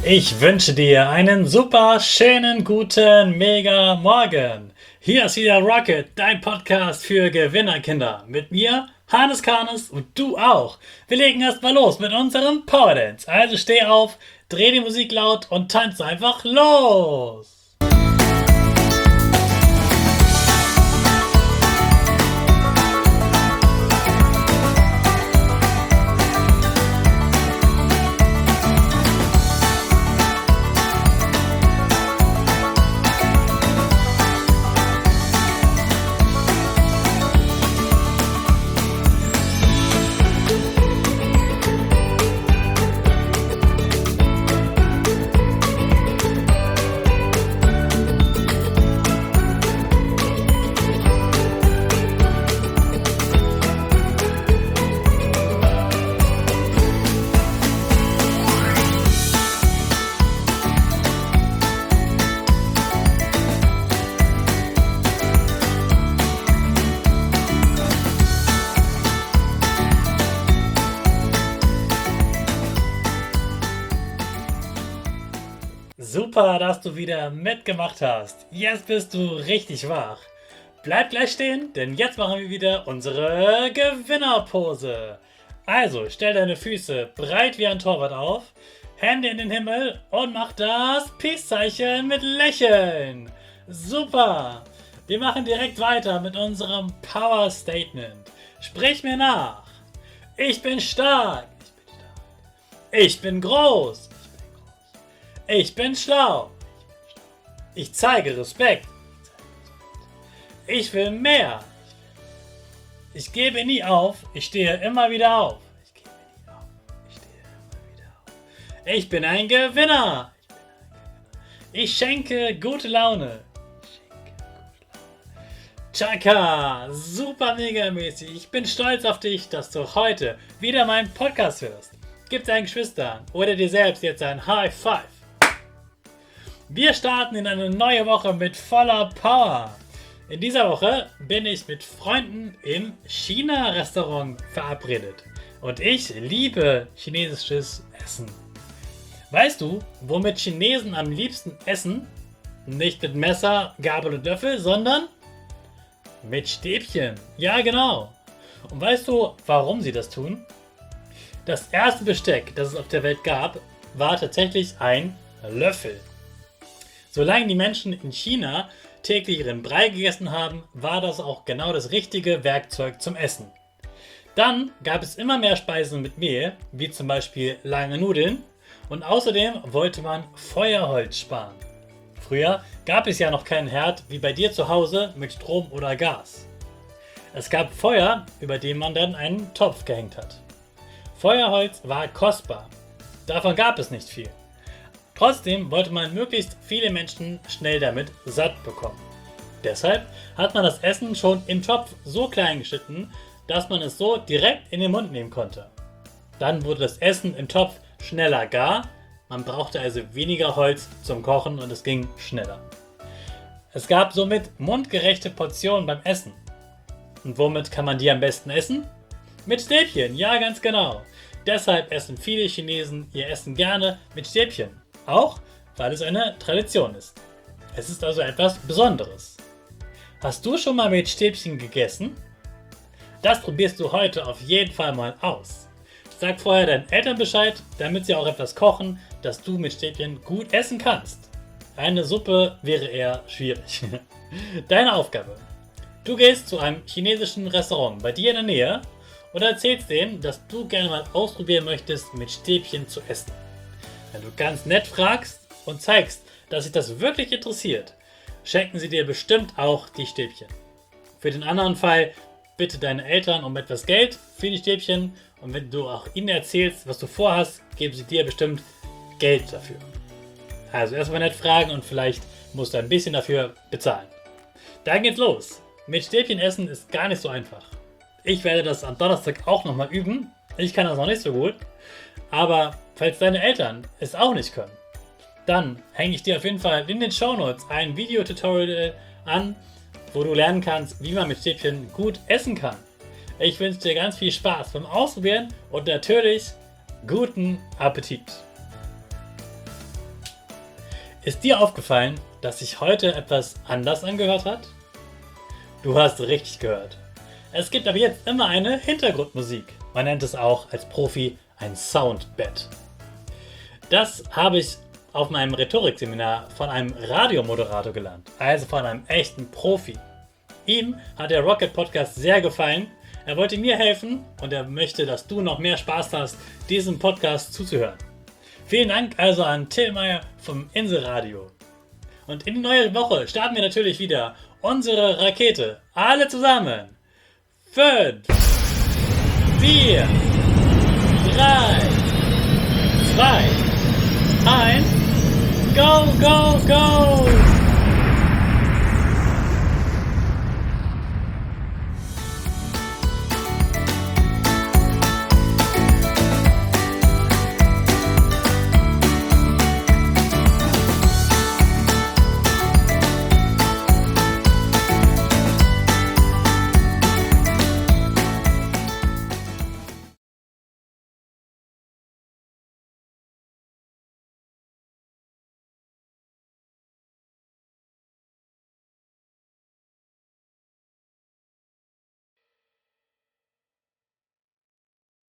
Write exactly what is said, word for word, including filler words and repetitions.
Ich wünsche dir einen super schönen guten Mega Morgen. Hier ist wieder Rocket, dein Podcast für Gewinnerkinder. Mit mir, Hannes Karnes und du auch. Wir legen erstmal los mit unserem Power Dance. Also steh auf, dreh die Musik laut und tanze einfach los. Super, dass du wieder mitgemacht hast. Jetzt bist du richtig wach. Bleib gleich stehen, denn jetzt machen wir wieder unsere Gewinnerpose. Also, stell deine Füße breit wie ein Torwart auf, Hände in den Himmel und mach das Peace-Zeichen mit Lächeln. Super! Wir machen direkt weiter mit unserem Power Statement. Sprich mir nach. Ich bin stark. Ich bin groß. Ich bin schlau. Ich zeige Respekt. Ich will mehr. Ich gebe nie auf. Ich stehe immer wieder auf. Ich gebe nie auf. Ich stehe immer wieder auf. Ich bin ein Gewinner. Ich schenke gute Laune. Chaka, super mega mäßig. Ich bin stolz auf dich, dass du heute wieder meinen Podcast hörst. Gib deinen Geschwistern oder dir selbst jetzt ein High Five. Wir starten in eine neue Woche mit voller Power. In dieser Woche bin ich mit Freunden im China-Restaurant verabredet. Und ich liebe chinesisches Essen. Weißt du, womit Chinesen am liebsten essen? Nicht mit Messer, Gabel und Löffel, sondern mit Stäbchen. Ja, genau. Und weißt du, warum sie das tun? Das erste Besteck, das es auf der Welt gab, war tatsächlich ein Löffel. Solange die Menschen in China täglich ihren Brei gegessen haben, war das auch genau das richtige Werkzeug zum Essen. Dann gab es immer mehr Speisen mit Mehl, wie zum Beispiel lange Nudeln, und außerdem wollte man Feuerholz sparen. Früher gab es ja noch keinen Herd wie bei dir zu Hause mit Strom oder Gas. Es gab Feuer, über dem man dann einen Topf gehängt hat. Feuerholz war kostbar. Davon gab es nicht viel. Trotzdem wollte man möglichst viele Menschen schnell damit satt bekommen. Deshalb hat man das Essen schon im Topf so klein geschnitten, dass man es so direkt in den Mund nehmen konnte. Dann wurde das Essen im Topf schneller gar, man brauchte also weniger Holz zum Kochen und es ging schneller. Es gab somit mundgerechte Portionen beim Essen. Und womit kann man die am besten essen? Mit Stäbchen, ja ganz genau. Deshalb essen viele Chinesen ihr Essen gerne mit Stäbchen. Auch, weil es eine Tradition ist. Es ist also etwas Besonderes. Hast du schon mal mit Stäbchen gegessen? Das probierst du heute auf jeden Fall mal aus. Sag vorher deinen Eltern Bescheid, damit sie auch etwas kochen, das du mit Stäbchen gut essen kannst. Eine Suppe wäre eher schwierig. Deine Aufgabe. Du gehst zu einem chinesischen Restaurant bei dir in der Nähe und erzählst denen, dass du gerne mal ausprobieren möchtest, mit Stäbchen zu essen. Wenn du ganz nett fragst und zeigst, dass sich das wirklich interessiert, schenken sie dir bestimmt auch die Stäbchen. Für den anderen Fall bitte deine Eltern um etwas Geld für die Stäbchen und wenn du auch ihnen erzählst, was du vorhast, geben sie dir bestimmt Geld dafür. Also erstmal nett fragen und vielleicht musst du ein bisschen dafür bezahlen. Dann geht's los. Mit Stäbchen essen ist gar nicht so einfach. Ich werde das am Donnerstag auch nochmal üben. Ich kann das noch nicht so gut. Aber falls deine Eltern es auch nicht können, dann hänge ich dir auf jeden Fall in den Shownotes ein Videotutorial an, wo du lernen kannst, wie man mit Stäbchen gut essen kann. Ich wünsche dir ganz viel Spaß beim Ausprobieren und natürlich guten Appetit. Ist dir aufgefallen, dass sich heute etwas anders angehört hat? Du hast richtig gehört. Es gibt aber jetzt immer eine Hintergrundmusik. Man nennt es auch als Profi ein Soundbed. Das habe ich auf meinem Rhetorikseminar von einem Radiomoderator gelernt, also von einem echten Profi. Ihm hat der Rocket Podcast sehr gefallen. Er wollte mir helfen und er möchte, dass du noch mehr Spaß hast, diesem Podcast zuzuhören. Vielen Dank also an Till Meyer vom Inselradio. Und in die neue Woche starten wir natürlich wieder unsere Rakete. Alle zusammen. Fünf, vier, drei, zwei, eins, go, go, go!